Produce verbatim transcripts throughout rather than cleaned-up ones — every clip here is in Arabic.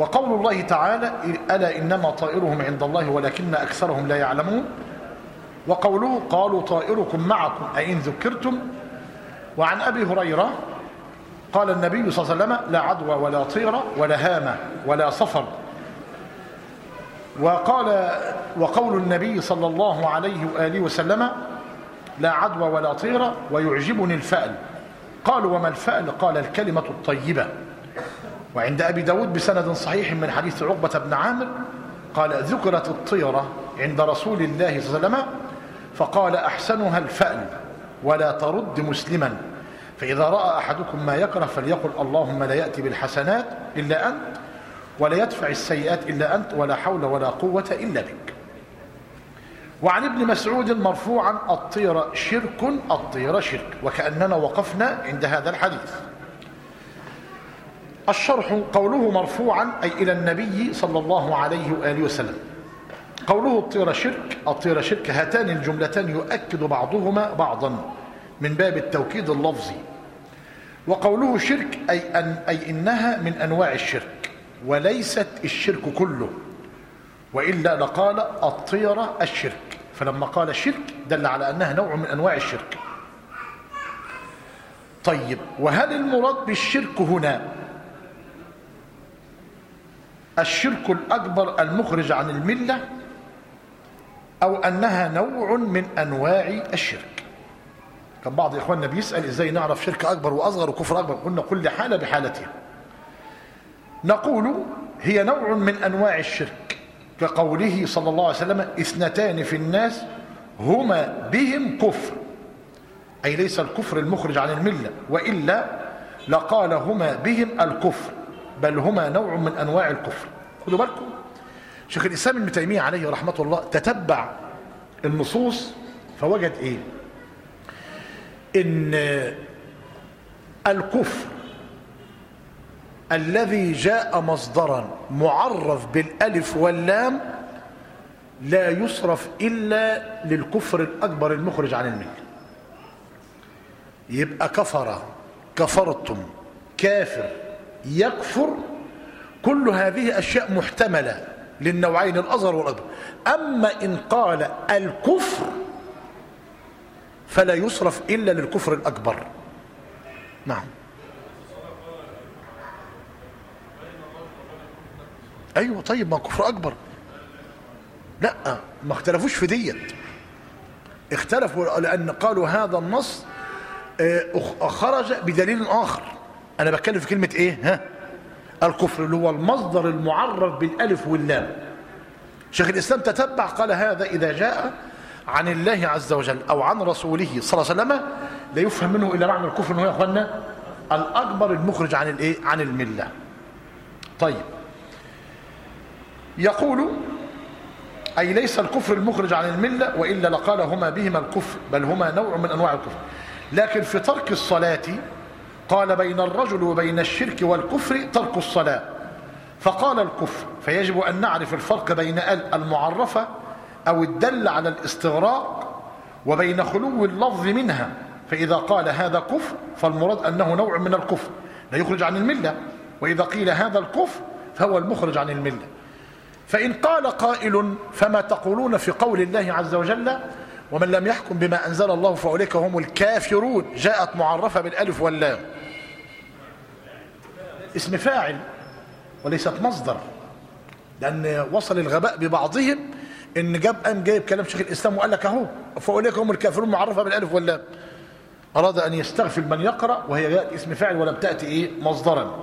وقول الله تعالى ألا إنما طائرهم عند الله ولكن أكثرهم لا يعلمون. وقوله قالوا طائركم معكم أئن ذكرتم. وعن أبي هريرة قال النبي صلى الله عليه وسلم لا عدوى ولا طيرة ولا هامة ولا صفر. وقال وقول النبي صلى الله عليه وآله وسلم لا عدوى ولا طيرة ويعجبني الفأل. قالوا وما الفأل؟ قال الكلمة الطيبة. وعند أبي داود بسند صحيح من حديث عقبة بن عامر قال ذكرت الطيرة عند رسول الله صلى الله عليه وسلم فقال أحسنها الفأل ولا ترد مسلما، فإذا رأى أحدكم ما يكره فليقل اللهم لا يأتي بالحسنات إلا أنت ولا يدفع السيئات إلا أنت ولا حول ولا قوة إلا بك. وعن ابن مسعود مرفوعا الطيرة شرك الطيرة شرك. وكأننا وقفنا عند هذا الحديث. الشرح قوله مرفوعا أي إلى النبي صلى الله عليه وآله وسلم. قوله الطيرة شرك الطيرة شرك هاتان الجملتان يؤكد بعضهما بعضا من باب التوكيد اللفظي. وقوله شرك أي, أن أي إنها من أنواع الشرك وليست الشرك كله، وإلا لقال الطيرة الشرك، فلما قال شرك دل على أنها نوع من أنواع الشرك. طيب، وهل المراد بالشرك هنا الشرك الأكبر المخرج عن الملة أو أنها نوع من أنواع الشرك؟ كان بعض إخواننا بيسأل إزاي نعرف شرك أكبر وأصغر وكفر أكبر؟ قلنا كل حالة بحالتها. نقول هي نوع من أنواع الشرك كقوله صلى الله عليه وسلم اثنتان في الناس هما بهم كفر، أي ليس الكفر المخرج عن الملة، وإلا لقال هما بهم الكفر، بل هما نوع من أنواع الكفر. خذوا بالكم، شيخ الإسلام ابن تيمية عليه رحمة الله تتبع النصوص فوجد إيه؟ إن الكفر الذي جاء مصدرا معرف بالألف واللام لا يصرف إلا للكفر الأكبر المخرج عن الملة. يبقى كفر، كفرتم، كافر، يكفر، كل هذه أشياء محتملة للنوعين الأصغر والأكبر. أما إن قال الكفر فلا يصرف إلا للكفر الأكبر. نعم، أيوة. طيب، ما كفر أكبر؟ لا، ما اختلفوش في ديت، اختلفوا لأن قالوا هذا النص خرج بدليل آخر. أنا بتكلم في كلمة إيه؟ ها؟ الكفر اللي هو المصدر المعرف بالألف واللام. شيخ الإسلام تتبع قال هذا إذا جاء عن الله عز وجل أو عن رسوله صلى الله عليه وسلم لا يفهم منه إلا معنى الكفر إنه يا أخوانا الأكبر المخرج عن الإيه؟ عن الملة. طيب، يقول أي ليس الكفر المخرج عن الملة، وإلا لقال هما بهما الكفر، بل هما نوع من أنواع الكفر. لكن في ترك الصلاة قال بين الرجل وبين الشرك والكفر ترك الصلاة، فقال الكفر، فيجب أن نعرف الفرق بين المعرفة أو الدل على الاستغراق وبين خلو اللفظ منها. فإذا قال هذا كفر فالمراد أنه نوع من الكفر لا يخرج عن الملة، وإذا قيل هذا الكفر فهو المخرج عن الملة. فإن قال قائل فما تقولون في قول الله عز وجل ومن لم يحكم بما أنزل الله فأولئك هم الكافرون، جاءت معرفة بالألف واللام، اسم فاعل وليست مصدر، لأن وصل الغباء ببعضهم إن جاب أم جايب كلام شيخ الإسلام وقال لك أهو فأولئك هم الكافرون معرفة بالألف واللام. أراد أن يستغفل من يقرأ وهي جاءت اسم فاعل ولم تأتي إيه؟ مصدرا.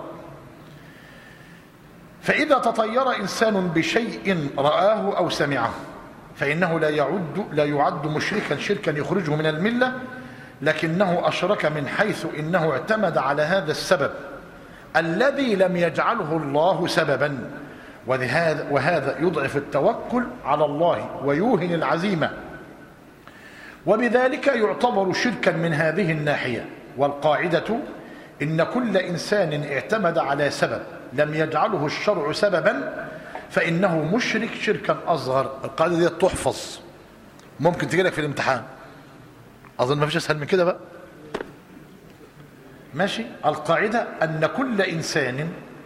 فإذا تطير إنسان بشيء رآه أو سمعه فإنه لا يعد لا يعد مشركا شركا يخرجه من الملة، لكنه أشرك من حيث إنه اعتمد على هذا السبب الذي لم يجعله الله سببا، وهذا يضعف التوكل على الله ويوهن العزيمة، وبذلك يعتبر شركا من هذه الناحية. والقاعدة إن كل إنسان اعتمد على سبب لم يجعله الشرع سببا فإنه مشرك شركا أصغر. القاعدة دي تحفظ، ممكن تجي لك في الامتحان، أظن ما فيش أسهل من كده بقى. ماشي، القاعدة أن كل إنسان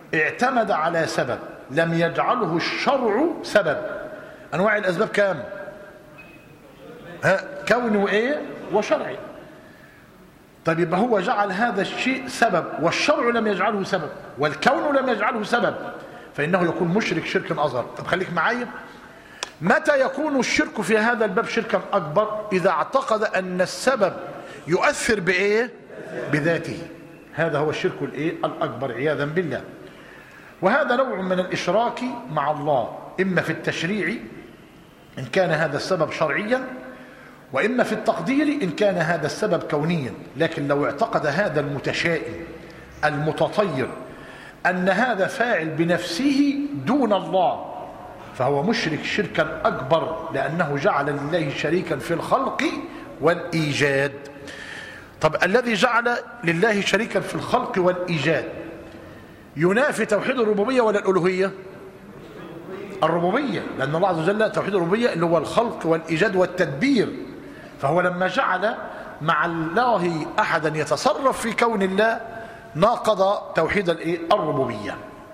اعتمد على سبب لم يجعله الشرع سبب. أنواع الأسباب كام؟ ها، كوني وإيه وشرعي. طيب يبقى هو جعل هذا الشيء سبب والشرع لم يجعله سبب والكون لم يجعله سبب، فإنه يكون مشرك شركا أصغر. طب خليك معايا، متى يكون الشرك في هذا الباب شركا أكبر؟ إذا اعتقد أن السبب يؤثر بإيه؟ بذاته. هذا هو الشرك الإيه؟ الأكبر عياذا بالله. وهذا نوع من الإشراك مع الله، إما في التشريع إن كان هذا السبب شرعيا، وإما في التقدير إن كان هذا السبب كونيا. لكن لو اعتقد هذا المتشائم المتطير أن هذا فاعل بنفسه دون الله فهو مشرك شركا أكبر، لأنه جعل لله شريكا في الخلق والإيجاد. طب الذي جعل لله شريكا في الخلق والإيجاد ينافي توحيد الربوبية ولا الألوهية؟ الربوبية، لأن الله عز وجل توحيد الربوبية اللي هو الخلق والإيجاد والتدبير. فهو لما جعل مع الله أحدا يتصرف في كون الله ناقض توحيد الربوبية.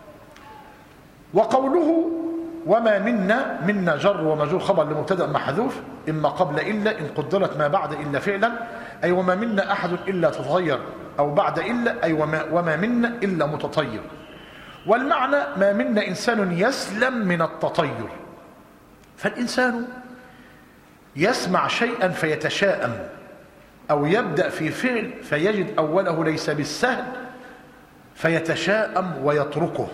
وقوله وما منا، منا جر ومجرور خبر لمبتدأ محذوف إما قبل إلا إن قدرت ما بعد إلا فعلا، أي وما منا أحد إلا تتطير، أو بعد إلا أي وما, وما منا إلا متطير. والمعنى ما منا إنسان يسلم من التطير. فالإنسان يسمع شيئا فيتشائم، أو يبدأ في فعل فيجد أوله ليس بالسهل فيتشائم ويتركه.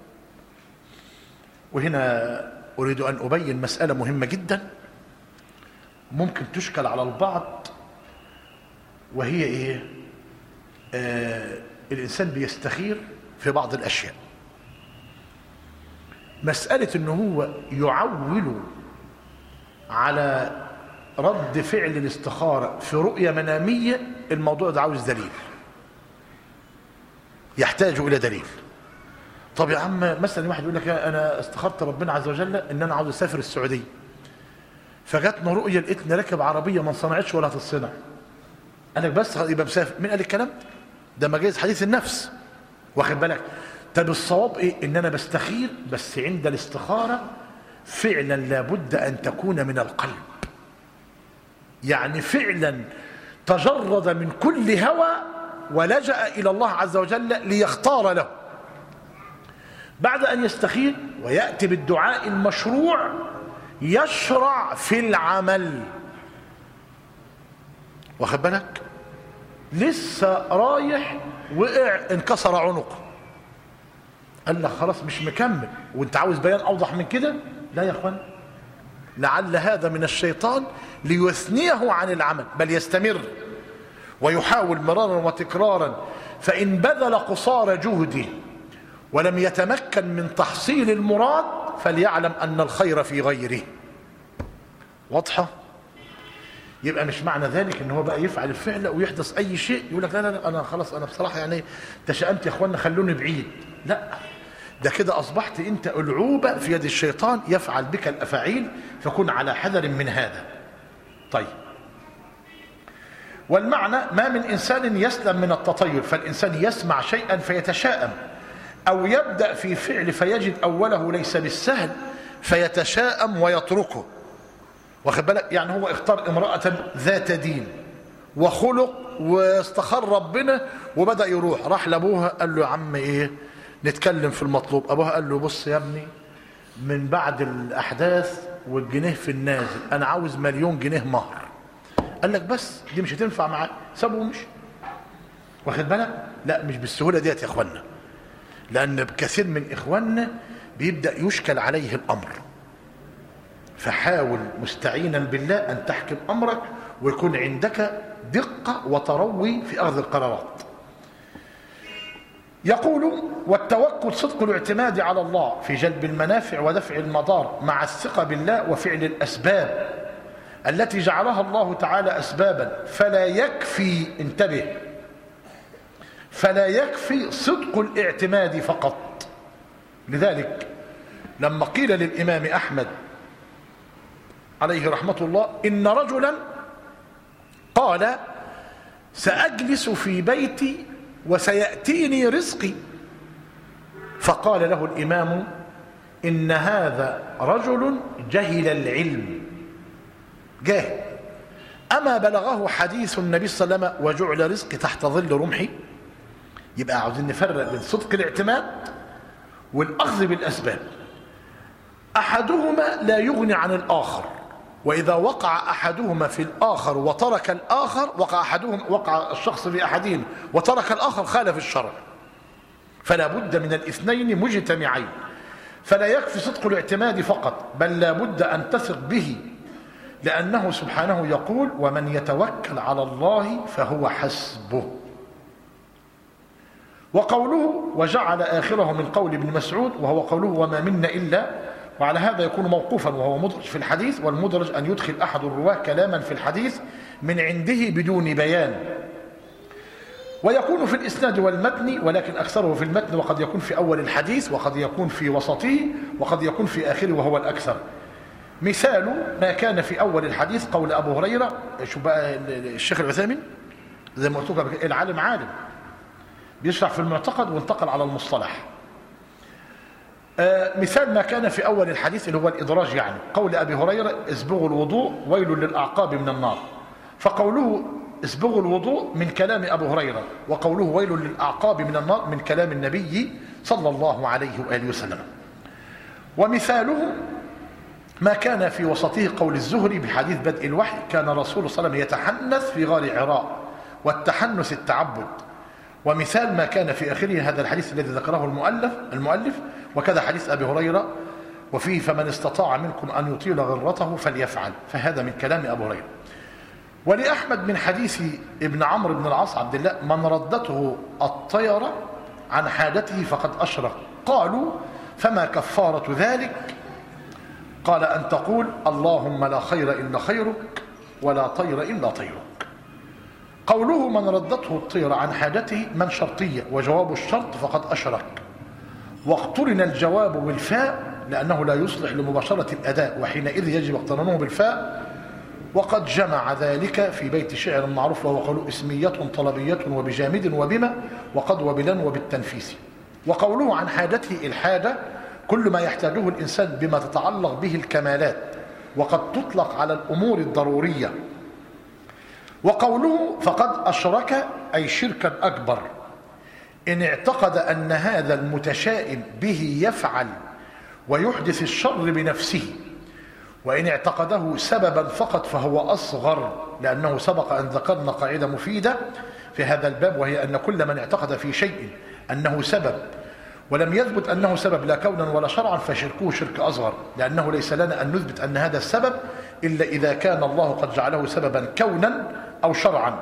وهنا أريد أن أبين مسألة مهمة جدا ممكن تشكل على البعض، وهي إيه؟ آه الإنسان بيستخير في بعض الأشياء. مسألة أنه هو يعول على رد فعل الاستخارة في رؤية منامية، الموضوع ده عاوز دليل، يحتاج إلى دليل. طب يا عم مثلا واحد يقول لك أنا استخرت ربنا عز وجل إن أنا عاوز أسافر السعودية، فجاتنا رؤية لقيتني راكب عربية ما انصنعتش ولا هتتصنع، أنا بس يبقى مسافر. مين قال الكلام ده؟ مجاز حديث النفس، واخد بالك؟ طب الصواب إيه؟ إن أنا بستخير، بس عند الاستخارة فعلا لابد أن تكون من القلب، يعني فعلا تجرد من كل هوى ولجأ إلى الله عز وجل ليختار له. بعد أن يستخير ويأتي بالدعاء المشروع يشرع في العمل، واخد بالك؟ لسه رايح وقع انكسر عنقه، قال لك خلاص مش مكمل، وانت عاوز بيان أوضح من كده؟ لا يا اخوان، لعل هذا من الشيطان ليثنيه عن العمل، بل يستمر ويحاول مرارا وتكرارا، فإن بذل قصارى جهده ولم يتمكن من تحصيل المراد فليعلم أن الخير في غيره. واضحة؟ يبقى مش معنى ذلك ان هو بقى يفعل الفعل ويحدث اي شيء يقول لك لا لا لا انا خلاص انا بصراحه يعني تشأمت يا اخوانا خلوني بعيد. لا، ده كده اصبحت انت العوبه في يد الشيطان يفعل بك الافاعيل، فكن على حذر من هذا. طيب، والمعنى ما من انسان يسلم من التطير، فالانسان يسمع شيئا فيتشائم، او يبدأ في فعل فيجد اوله ليس بالسهل فيتشائم ويتركه، واخد بالك؟ يعني هو اختار امرأة ذات دين وخلق واستخر ربنا وبدأ يروح، راح لابوها قال له يا عم ايه نتكلم في المطلوب. ابوها قال له بص يا ابني، من بعد الاحداث والجنيه في النازل انا عاوز مليون جنيه مهر. قال لك بس دي مش هتنفع معاه، سابه ومشي، واخد بالك؟ لا مش بالسهولة ديت يا اخوانا، لان كثير من اخواننا بيبدأ يشكل عليه الامر، فحاول مستعينا بالله أن تحكم أمرك ويكون عندك دقة وتروي في أخذ القرارات. يقول والتوكل صدق الاعتماد على الله في جلب المنافع ودفع المضار مع الثقة بالله وفعل الأسباب التي جعلها الله تعالى أسبابا، فلا يكفي، انتبه، فلا يكفي صدق الاعتماد فقط. لذلك لما قيل للإمام أحمد عليه رحمة الله إن رجلا قال سأجلس في بيتي وسيأتيني رزقي، فقال له الإمام إن هذا رجل جهل العلم جاهل. أما بلغه حديث النبي صلى الله عليه وسلم وجعل رزقي تحت ظل رمحي؟ يبقى عاوزين نفرق بين صدق الاعتماد والأخذ بالأسباب. أحدهما لا يغني عن الآخر، وإذا وقع أحدهما في الآخر وترك الآخر وقع أحدهم وقع الشخص في أحدهم وترك الآخر خالف الشرع. فلا بد من الاثنين مجتمعين، فلا يكفي صدق الاعتماد فقط، بل لا بد أن تثق به، لأنه سبحانه يقول ومن يتوكل على الله فهو حسبه. وقوله وجعل آخره من قول ابن مسعود وهو قوله وما منا إلا، وعلى هذا يكون موقوفا وهو مدرج في الحديث، والمدرج أن يدخل أحد الرواة كلاما في الحديث من عنده بدون بيان، ويكون في الإسناد والمتن، ولكن أكثره في المتن، وقد يكون في أول الحديث وقد يكون في وسطه وقد يكون في آخره وهو الأكثر. مثال ما كان في أول الحديث قول أبو هريرة، شو بقى الشيخ العثيمين زي ما قلت لكم العالم عالم بيشرح في المعتقد وانتقل على المصطلح. آه مثال ما كان في أول الحديث اللي هو الإدراج، يعني قول أبي هريرة اسبغوا الوضوء ويل للأعقاب من النار، فقوله اسبغوا الوضوء من كلام أبو هريرة، وقوله ويل للأعقاب من النار من كلام النبي صلى الله عليه وآله وسلم. ومثاله ما كان في وسطه قول الزهري بحديث بدء الوحي كان رسول صلى الله عليه وسلم يتحنث في غار عراء، والتحنث التعبد. ومثال ما كان في آخره هذا الحديث الذي ذكره المؤلف المؤلف وكذا حديث أبي هريرة وفيه فمن استطاع منكم أن يطيل غرته فليفعل، فهذا من كلام أبو هريرة. ولأحمد من حديث ابن عمرو بن العاص عبد الله من ردته الطيرة عن حاجته فقد أشرك. قالوا فما كفارة ذلك؟ قال أن تقول اللهم لا خير إلا خيرك ولا طير إلا طيرك. قوله من ردته الطير عن حاجته من شرطية، وجواب الشرط فقد أشرك، واقترن الجواب بالفاء لأنه لا يصلح لمباشرة الأداء، وحينئذ يجب اقترانه بالفاء. وقد جمع ذلك في بيت شعر معروف وهو قوله اسمية طلبية وبجامد وبما وقد وبلن وبالتنفيس. وقوله عن حاجته الحاجة كل ما يحتاجه الإنسان بما تتعلق به الكمالات، وقد تطلق على الأمور الضرورية. وقوله فقد أشرك أي شركا أكبر إن اعتقد أن هذا المتشائم به يفعل ويحدث الشر بنفسه، وإن اعتقده سببا فقط فهو أصغر، لأنه سبق أن ذكرنا قاعدة مفيدة في هذا الباب، وهي أن كل من اعتقد في شيء أنه سبب ولم يثبت أنه سبب لا كونا ولا شرعا فشركه شرك أصغر، لأنه ليس لنا أن نثبت أن هذا السبب إلا إذا كان الله قد جعله سببا كونا أو شرعا.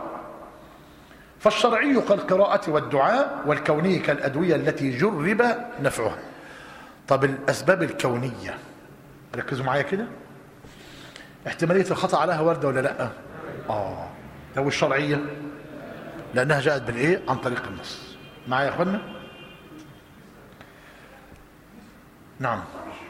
فالشرعي كالقراءة والدعاء، والكوني كالأدوية التي جرب نفعها. طب الأسباب الكونية ركزوا معايا كده، احتمالية الخطأ عليها واردة ولا لا؟ آه لو الشرعية لأنها جاءت بالإيه؟ عن طريق النص. معايا يا أخوانا؟ نعم.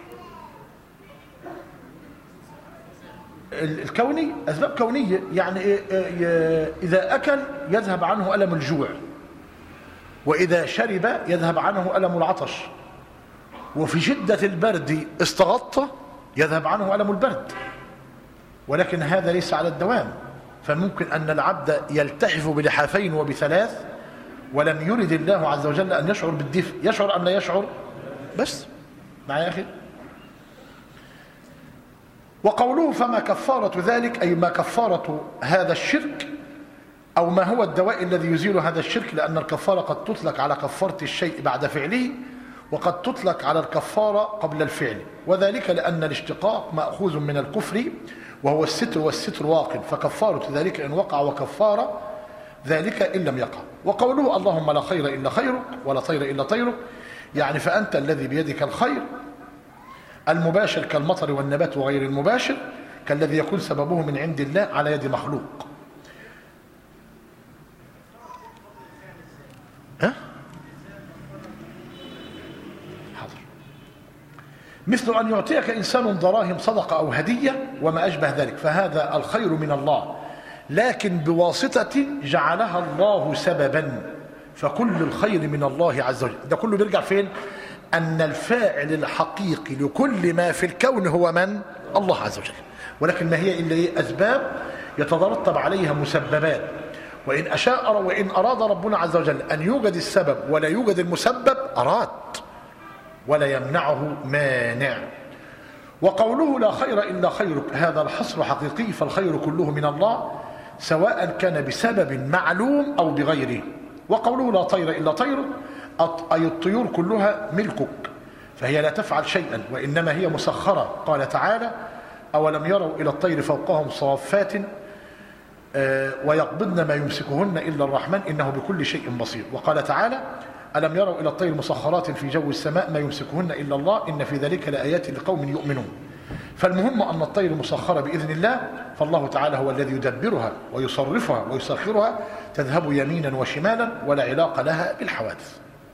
الكوني أسباب كونية، يعني إذا أكل يذهب عنه ألم الجوع، وإذا شرب يذهب عنه ألم العطش، وفي شدة البرد استغطى يذهب عنه ألم البرد، ولكن هذا ليس على الدوام. فممكن أن العبد يلتحف بلحافين وبثلاث ولم يرد الله عز وجل أن يشعر بالدفء، يشعر أم لا يشعر؟ بس معايا يا أخي. وقوله فما كفارة ذلك أي ما كفارة هذا الشرك، أو ما هو الدواء الذي يزيل هذا الشرك، لأن الكفارة قد تطلق على كفارة الشيء بعد فعله، وقد تطلق على الكفارة قبل الفعل، وذلك لأن الاشتقاق مأخوذ من الكفر وهو الستر، والستر واقع، فكفارة ذلك إن وقع وكفارة ذلك إن لم يقع. وقوله اللهم لا خير إلا خيرك ولا طير إلا طيرك، يعني فأنت الذي بيدك الخير المباشر كالمطر والنبات، وغير المباشر كالذي يكون سببه من عند الله على يد مخلوق. ها؟ حاضر. مثل أن يعطيك إنسان دراهم صدقة أو هدية وما أشبه ذلك، فهذا الخير من الله، لكن بواسطة جعلها الله سببا، فكل الخير من الله عز وجل. ده كله بيرجع فين؟ أن الفاعل الحقيقي لكل ما في الكون هو من؟ الله عز وجل. ولكن ما هي إلا أسباب يترتب عليها مسببات، وإن أشاء وإن أراد ربنا عز وجل أن يوجد السبب ولا يوجد المسبب أراد، ولا يمنعه مانع. وقوله لا خير إلا خيرك هذا الحصر حقيقي، فالخير كله من الله سواء كان بسبب معلوم أو بغيره. وقوله لا طير إلا طيرك أي الطيور كلها ملكك، فهي لا تفعل شيئا وإنما هي مسخرة. قال تعالى أولم يروا إلى الطير فوقهم صافات ويقبضن ما يمسكهن إلا الرحمن إنه بكل شيء بصير. وقال تعالى ألم يروا إلى الطير مسخرات في جو السماء ما يمسكهن إلا الله إن في ذلك لآيات لقوم يؤمنون. فالمهم أن الطير مسخرة بإذن الله، فالله تعالى هو الذي يدبرها ويصرفها ويسخرها تذهب يمينا وشمالا ولا علاقة لها بالحوادث.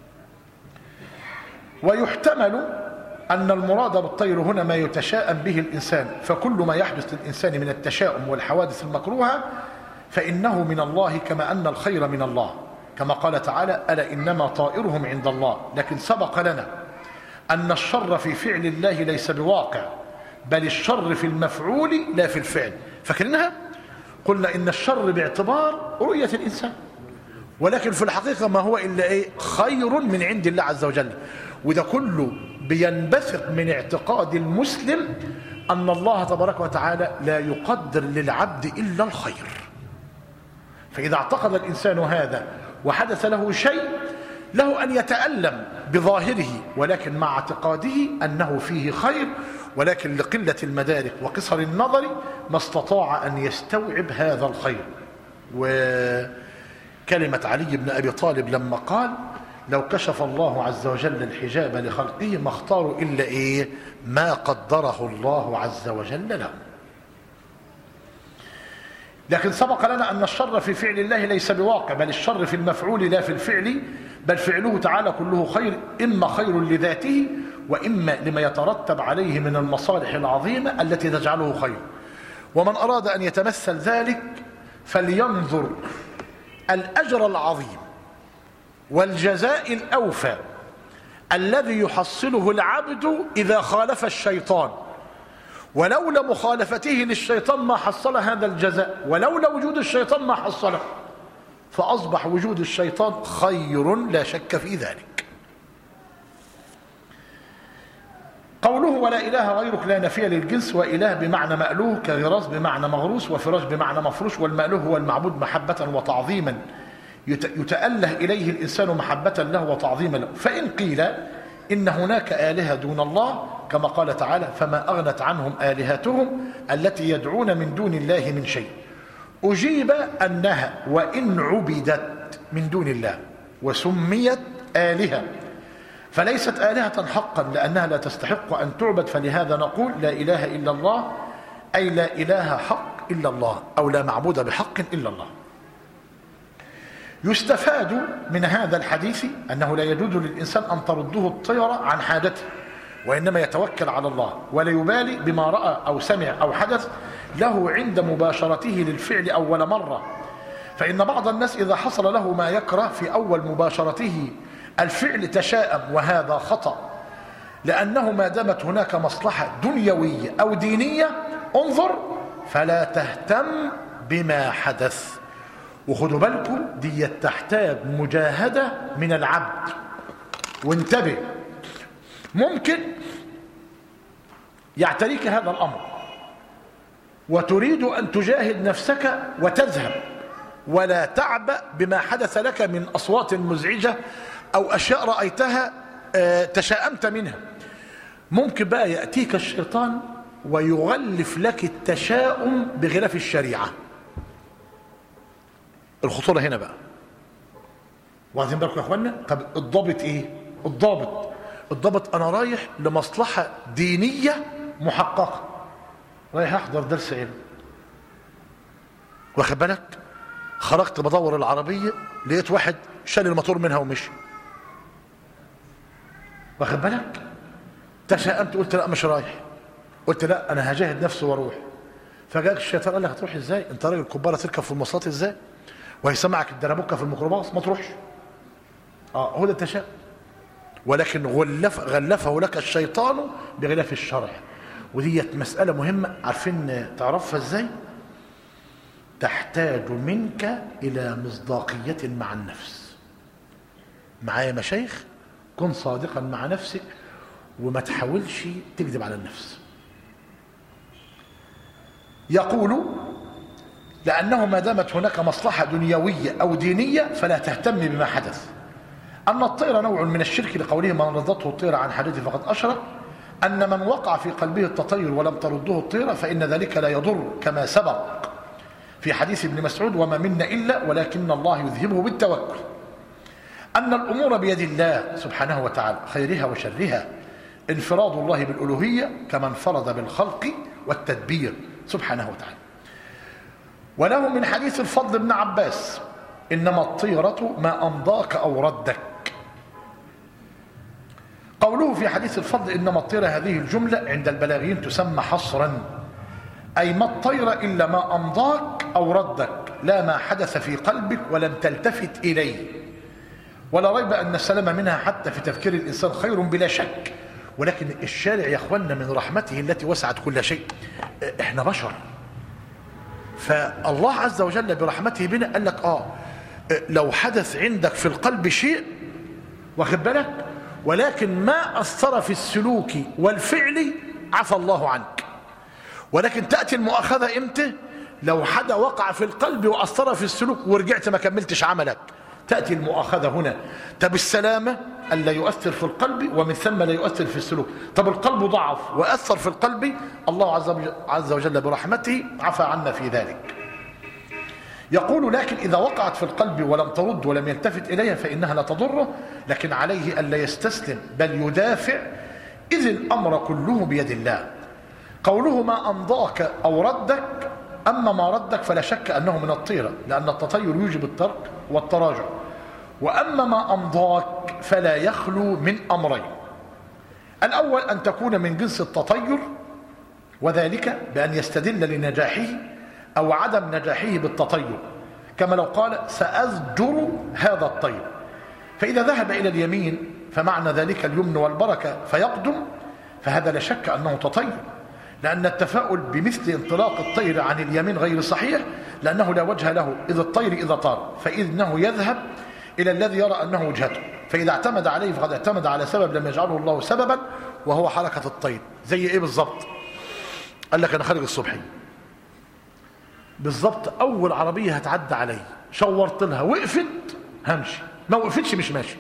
ويحتمل أن المراد بالطير هنا ما يتشاءم به الإنسان، فكل ما يحدث للإنسان من التشاؤم والحوادث المكروهة فإنه من الله، كما أن الخير من الله، كما قال تعالى ألا إنما طائرهم عند الله. لكن سبق لنا أن الشر في فعل الله ليس بواقع، بل الشر في المفعول لا في الفعل. فاكرينها؟ قلنا إن الشر باعتبار رؤية الإنسان، ولكن في الحقيقة ما هو إلا إيه؟ خير من عند الله عز وجل. وده كله بينبثق من اعتقاد المسلم أن الله تبارك وتعالى لا يقدر للعبد إلا الخير. فإذا اعتقد الإنسان هذا وحدث له شيء له أن يتألم بظاهره، ولكن مع اعتقاده أنه فيه خير، ولكن لقلة المدارك وقصر النظر ما استطاع أن يستوعب هذا الخير. وكلمة علي بن أبي طالب لما قال لو كشف الله عز وجل الحجاب لخلقه ما اختاروا إلا إيه؟ ما قدره الله عز وجل له. لكن سبق لنا أن الشر في فعل الله ليس بواقع، بل الشر في المفعول لا في الفعل، بل فعله تعالى كله خير، إما خير لذاته وإما لما يترتب عليه من المصالح العظيمة التي تجعله خير. ومن أراد أن يتمثل ذلك فلينظر الأجر العظيم والجزاء الأوفى الذي يحصله العبد إذا خالف الشيطان، ولولا مخالفته للشيطان ما حصل هذا الجزاء، ولولا وجود الشيطان ما حصله، فأصبح وجود الشيطان خير لا شك في ذلك. قوله ولا إله غيرك لا نفي للجنس، وإله بمعنى مألوه كغراس بمعنى مغروس، وفراش بمعنى مفروش، والمألوه هو المعبود محبة وتعظيما يتأله إليه الإنسان محبة له وتعظيما له. فإن قيل إن هناك آلهة دون الله كما قال تعالى فما أغنت عنهم آلهتهم التي يدعون من دون الله من شيء، أجيب أنها وإن عبدت من دون الله وسميت آلهة فليست آلهة حقا لأنها لا تستحق أن تعبد، فلهذا نقول لا إله إلا الله، أي لا إله حق إلا الله، أو لا معبود بحق إلا الله. يستفاد من هذا الحديث أنه لا يجوز للإنسان أن ترده الطيرة عن حاجته، وإنما يتوكل على الله ولا يبالي بما رأى أو سمع أو حدث له عند مباشرته للفعل أول مرة. فإن بعض الناس إذا حصل له ما يكره في أول مباشرته الفعل تشاءم، وهذا خطأ، لأنه ما دامت هناك مصلحة دنيوية أو دينية انظر فلا تهتم بما حدث. وخدوا بالكم دي تحتاج مجاهدة من العبد، وانتبه ممكن يعتريك هذا الأمر وتريد أن تجاهد نفسك وتذهب ولا تعبأ بما حدث لك من أصوات مزعجة أو أشياء رأيتها تشاءمت منها. ممكن بقى يأتيك الشيطان ويغلف لك التشاؤم بغلاف الشريعة. الخطورة هنا بقى، واخدين بالكم يا اخوانا؟ طب الضابط ايه؟ الضابط الضابط انا رايح لمصلحة دينية محققة، رايح احضر درس علم، واخد بالك؟ خرجت بدور العربية لقيت واحد شال الموتور منها ومشي، واخد بالك؟ تشاءمت قلت لا مش رايح، قلت لا انا هجاهد نفسي واروح. فجاء الشيطان قال لك هتروح ازاي؟ انت راجل كبارة تركب في المواصلات ازاي؟ وهيسمعك الدربوكه في الميكروباص ما تروحش. اه هو ده التشاؤم. ولكن غلف غلفه لك الشيطان بغلاف الشرع. وديت مسألة مهمة، عارفين تعرفها ازاي؟ تحتاج منك إلى مصداقية مع النفس. معايا مشايخ؟ كن صادقا مع نفسك وما تحاولش تكذب على النفس. يقول لأنه ما دامت هناك مصلحة دنيوية أو دينية فلا تهتم بما حدث. أن الطير نوع من الشرك لقوله من رضته الطير عن حاجته فقد أشرك. أن من وقع في قلبه التطير ولم ترده الطير فإن ذلك لا يضر كما سبق في حديث ابن مسعود وما منا إلا ولكن الله يذهبه بالتوكل. أن الأمور بيد الله سبحانه وتعالى خيرها وشرها. انفراد الله بالألوهية كما انفرد بالخلق والتدبير سبحانه وتعالى. وله من حديث الفضل بن عباس إنما الطيرة ما أمضاك أو ردك. قوله في حديث الفضل إنما الطيرة هذه الجملة عند البلاغيين تسمى حصرا، أي ما الطير إلا ما أمضاك أو ردك، لا ما حدث في قلبك ولم تلتفت إليه. ولا ريب أن السلام منها حتى في تفكير الإنسان خير بلا شك. ولكن الشارع يا أخوانا من رحمته التي وسعت كل شيء، إحنا بشر، فالله عز وجل برحمته بنا قال لك آه لو حدث عندك في القلب شيء واخد بالك ولكن ما أثر في السلوك والفعل عفى الله عنك. ولكن تأتي المؤاخذة إمتى؟ لو حدا وقع في القلب وأثر في السلوك ورجعت ما كملتش عملك، تأتي المؤاخذة هنا. طب السلامة ألا يؤثر في القلب ومن ثم لا يؤثر في السلوك. طب القلب ضعف وأثر في القلب، الله عز وجل برحمته عفى عنا في ذلك. يقول لكن إذا وقعت في القلب ولم ترد ولم يلتفت إليها فإنها لا تضره، لكن عليه ألا يستسلم بل يدافع، إذ الأمر كله بيد الله. قوله ما أمضاك أو ردك، أما ما ردك فلا شك أنه من الطيرة لأن التطير يوجب الترك والتراجع. وأما ما أمضاك فلا يخلو من أمرين. الأول أن تكون من جنس التطير، وذلك بأن يستدل لنجاحه أو عدم نجاحه بالتطير، كما لو قال سأزجر هذا الطير، فإذا ذهب إلى اليمين فمعنى ذلك اليمن والبركة فيقدم، فهذا لا شك أنه تطير، لأن التفاؤل بمثل انطلاق الطير عن اليمين غير صحيح، لأنه لا وجه له إذ الطير إذا طار، فإنه يذهب إلى الذي يرى أنه وجهته، فإذا اعتمد عليه فقد اعتمد على سبب لم يجعله الله سببا وهو حركة الطير. زي إيه بالضبط؟ قال لك أنا خارج الصبحي بالضبط، أول عربية هتعدى علي شورت لها وقفت همشي، ما وقفتش مش ماشي،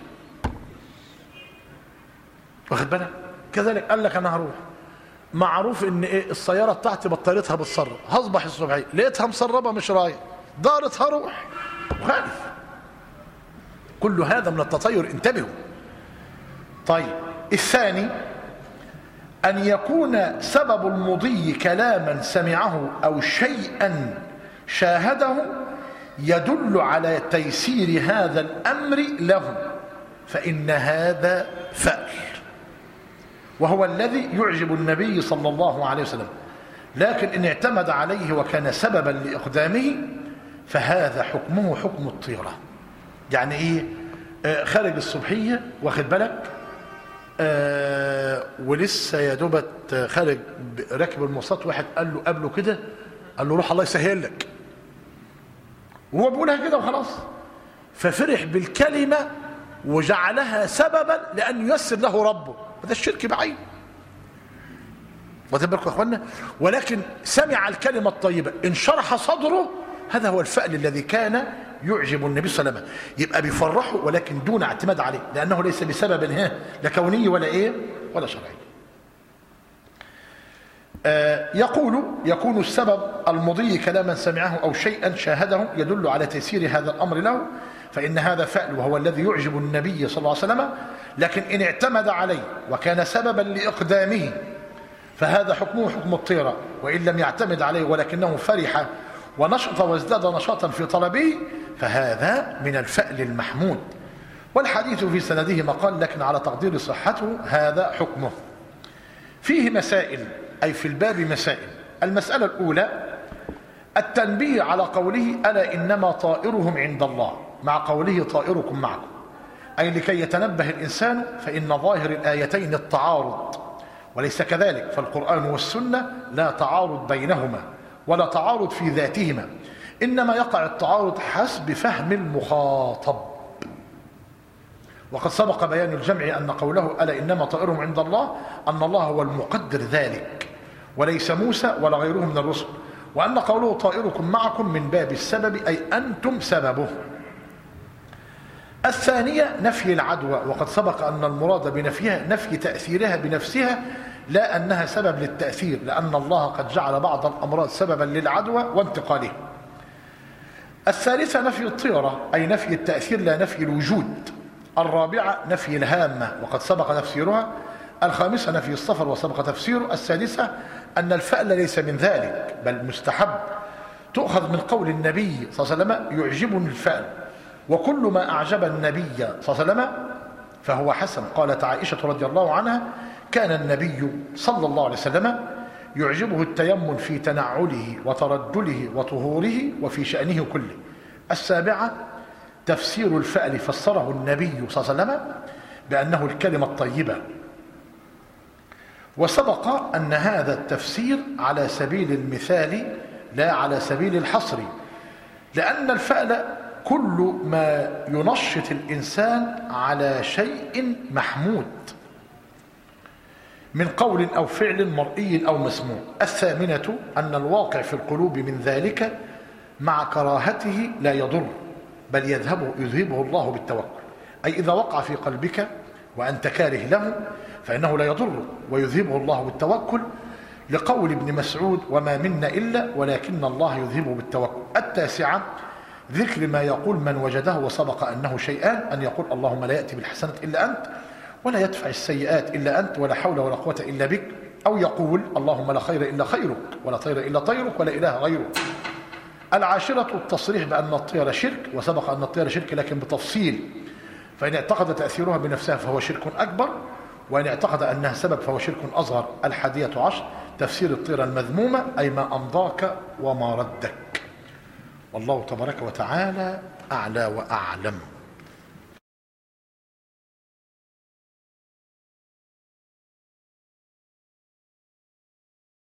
واخد بالك؟ كذلك قال لك أنا هروح، معروف ان ايه السياره بتاعتي بطاريتها بتسرب، هصبح الصبحيه لقيتها مسربه مش رايح، دارت هروح، خالف. كل هذا من التطير، انتبهوا. طيب الثاني ان يكون سبب المضي كلاما سمعه او شيئا شاهده يدل على تيسير هذا الامر له، فان هذا فأل، وهو الذي يعجب النبي صلى الله عليه وسلم. لكن إن اعتمد عليه وكان سببا لإقدامه فهذا حكمه حكم الطيرة. يعني إيه؟ آه خارج الصبحية واخد بالك، آه ولسه يا دوبت خارج راكب المواصلات، واحد قال له قبله كده، قال له روح الله يسهل لك، وهو بيقولها كده وخلاص، ففرح بالكلمة وجعلها سببا لأن ييسر له ربه. هذا الشرك بعين، واخدين بالكم يا اخوانا؟ ولكن سمع الكلمه الطيبه انشرح صدره، هذا هو الفأل الذي كان يعجب النبي صلى الله عليه وسلم، يبقى بيفرحه ولكن دون اعتماد عليه، لانه ليس بسبب ها لا كوني ولا ايه ولا شرعي. آه يقول يكون السبب المضي كلاما سمعه او شيئا شاهده يدل على تيسير هذا الامر له، فإن هذا فأل وهو الذي يعجب النبي صلى الله عليه وسلم. لكن إن اعتمد عليه وكان سببا لإقدامه فهذا حكمه حكم الطيرة، وإن لم يعتمد عليه ولكنه فرح ونشط وازداد نشاطا في طلبه فهذا من الفأل المحمود. والحديث في سنده مقال، لكن على تقدير صحته هذا حكمه. فيه مسائل، أي في الباب مسائل. المسألة الأولى التنبيه على قوله ألا إنما طائرهم عند الله، مع قوله طائركم معكم. أي لكي يتنبه الإنسان، فإن ظاهر الآيتين التعارض، وليس كذلك، فالقرآن والسنة لا تعارض بينهما ولا تعارض في ذاتهما، إنما يقع التعارض حسب فهم المخاطب. وقد سبق بيان الجمع أن قوله ألا إنما طائرهم عند الله أن الله هو المقدر ذلك وليس موسى ولا غيره من الرسل، وأن قوله طائركم معكم من باب السبب أي أنتم سببه. الثانية نفي العدوى، وقد سبق أن المراد بنفيها نفي تأثيرها بنفسها لا أنها سبب للتأثير، لأن الله قد جعل بعض الأمراض سببا للعدوى وانتقالها. الثالثة نفي الطيرة أي نفي التأثير لا نفي الوجود. الرابعة نفي الهامة، وقد سبق تفسيرها. الخامسة نفي السفر وسبق تفسيره. السادسة أن الفأل ليس من ذلك بل مستحب، تؤخذ من قول النبي صلى الله عليه وسلم يعجبني الفأل، وكل ما أعجب النبي صلى الله عليه وسلم فهو حسن. قالت عائشة رضي الله عنها كان النبي صلى الله عليه وسلم يعجبه التيمم في تنعله وترجله وطهوره وفي شأنه كله. السابعة تفسير الفأل، فسره النبي صلى الله عليه وسلم بأنه الكلمة الطيبة، وسبق أن هذا التفسير على سبيل المثال لا على سبيل الحصر، لأن الفأل كل ما ينشط الإنسان على شيء محمود من قول أو فعل مرئي أو مسموع. الثامنة أن الواقع في القلوب من ذلك مع كراهته لا يضر بل يذهبه, يذهبه الله بالتوكل، أي إذا وقع في قلبك وأنت كاره له فإنه لا يضر ويذهبه الله بالتوكل، لقول ابن مسعود وما منا إلا ولكن الله يذهبه بالتوكل. التاسعة ذكر ما يقول من وجده، وسبق أنه شيئان، أن يقول اللهم لا يأتي بالحسنة إلا أنت ولا يدفع السيئات إلا أنت ولا حول ولا قوة إلا بك، أو يقول اللهم لا خير إلا خيرك ولا طير إلا طيرك ولا إله غيرك. العاشرة التصريح بأن الطير شرك، وسبق أن الطير شرك لكن بتفصيل، فإن اعتقد تأثيرها بنفسها فهو شرك أكبر، وإن اعتقد أنها سبب فهو شرك أصغر. الحادية عشر تفسير الطير المذمومة أي ما أمضاك وما ردك. والله تبارك وتعالى أعلى وأعلم.